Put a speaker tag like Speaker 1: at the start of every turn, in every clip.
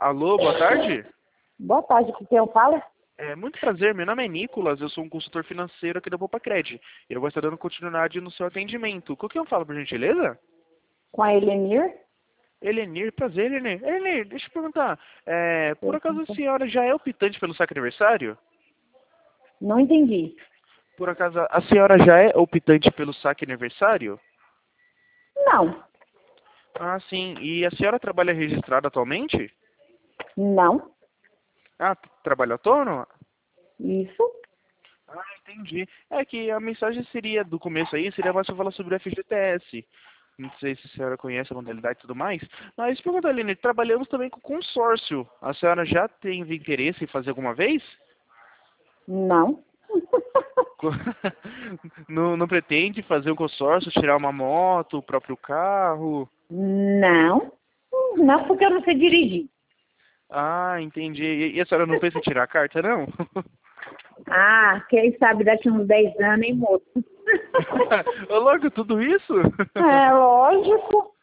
Speaker 1: Alô, boa tarde.
Speaker 2: Boa tarde, com quem eu falo?
Speaker 1: Muito prazer, meu nome é Nicolas, eu sou um consultor financeiro aqui da Boopacred. Eu vou estar dando continuidade no seu atendimento. Com quem eu falo, por gentileza?
Speaker 2: Com a Elenir?
Speaker 1: Helenir, prazer, Helenir. Helenir, deixa eu perguntar, por acaso a senhora já é optante pelo saque aniversário?
Speaker 2: Não entendi.
Speaker 1: Por acaso a senhora já é optante pelo saque aniversário?
Speaker 2: Não.
Speaker 1: Ah, sim. E a senhora trabalha registrada atualmente?
Speaker 2: Não.
Speaker 1: Ah, trabalha autônoma?
Speaker 2: Isso?
Speaker 1: Ah, entendi. É que a mensagem seria, do começo aí, seria mais para falar sobre o FGTS. Não sei se a senhora conhece a modalidade e tudo mais. Mas pergunta, Aline, trabalhamos também com consórcio. A senhora já teve interesse em fazer alguma vez?
Speaker 2: Não.
Speaker 1: Co- não pretende fazer um consórcio, tirar uma moto, o próprio carro?
Speaker 2: Não. Não, porque eu não sei dirigir.
Speaker 1: Ah, entendi. E a senhora não pensa em tirar a carta, não?
Speaker 2: Ah, quem sabe daqui uns 10 anos, hein, moço?
Speaker 1: Ô, logo, tudo isso?
Speaker 2: É lógico.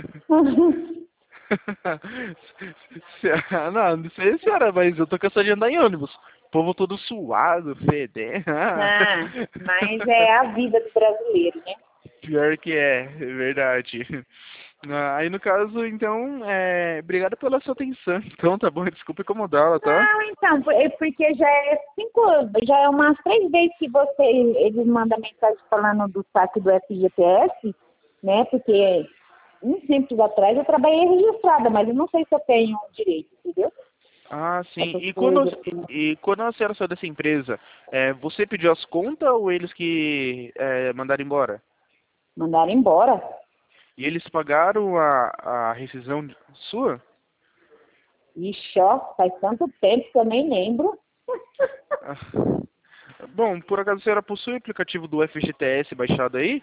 Speaker 1: Não sei, senhora, mas eu tô cansado de andar em ônibus. O povo todo suado, fedendo.
Speaker 2: Ah, mas é a vida do brasileiro, né?
Speaker 1: Pior que é verdade. Aí no caso, então, obrigado pela sua atenção. Então, tá bom, desculpa incomodá-la, tá?
Speaker 2: Não, então, é porque já é 5 anos, já é umas 3 vezes que eles mandam mensagem falando do saque do FGTS, né? Porque uns tempos atrás eu trabalhei registrada, mas eu não sei se eu tenho direito, entendeu?
Speaker 1: Ah, sim.
Speaker 2: Essas
Speaker 1: E quando,
Speaker 2: coisas assim.
Speaker 1: e quando a senhora saiu dessa empresa, você pediu as contas ou eles que mandaram embora?
Speaker 2: Mandaram embora.
Speaker 1: E eles pagaram a rescisão sua?
Speaker 2: Ixi, ó, faz tanto tempo que eu nem lembro.
Speaker 1: Ah, bom, por acaso a senhora possui o aplicativo do FGTS baixado aí?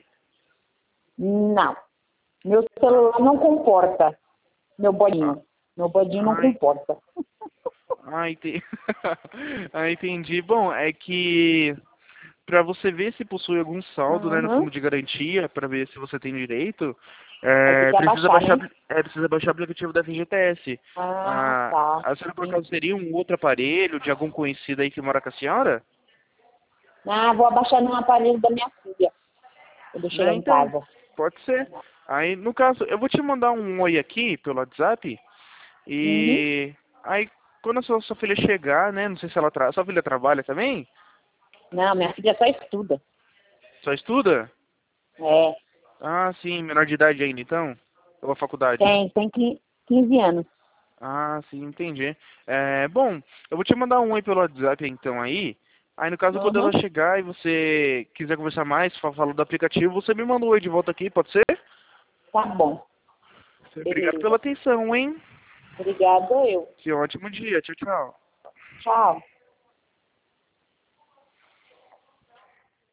Speaker 2: Não. Meu celular não comporta. Meu
Speaker 1: Ah,
Speaker 2: bodinho. Meu bodinho não
Speaker 1: ai,
Speaker 2: comporta.
Speaker 1: entendi. Ah, entendi. Bom, é que para você ver se possui algum saldo, né, no
Speaker 2: Uhum.
Speaker 1: fundo de garantia, para ver se você tem direito,
Speaker 2: Vai ter que abaixar, né?
Speaker 1: precisa baixar o aplicativo da FGTS.
Speaker 2: Ah, tá.
Speaker 1: A senhora por acaso
Speaker 2: Entendi.
Speaker 1: teria um outro aparelho de algum conhecido aí que mora com a senhora?
Speaker 2: Ah, vou abaixar no aparelho da minha filha. Eu deixei lá
Speaker 1: Né,
Speaker 2: em
Speaker 1: então,
Speaker 2: casa.
Speaker 1: pode ser. Aí, no caso, eu vou te mandar um oi aqui pelo WhatsApp.
Speaker 2: Uhum.
Speaker 1: E aí, quando a sua filha chegar, né? Não sei se ela sua filha trabalha também?
Speaker 2: Não, minha filha só estuda.
Speaker 1: Só estuda?
Speaker 2: É,
Speaker 1: Ah, sim, menor de idade ainda, então? Ou a faculdade?
Speaker 2: tem 15 anos.
Speaker 1: Ah, sim, entendi. Bom, eu vou te mandar um oi pelo WhatsApp então aí. Aí no caso, quando ela
Speaker 2: Uhum.
Speaker 1: chegar e você quiser conversar mais, falar do aplicativo, você me manda um oi de volta aqui, pode ser?
Speaker 2: Tá bom.
Speaker 1: Obrigado pela
Speaker 2: Beleza.
Speaker 1: atenção, hein?
Speaker 2: Obrigada, eu.
Speaker 1: Que ótimo dia. Tchau, tchau.
Speaker 2: Tchau.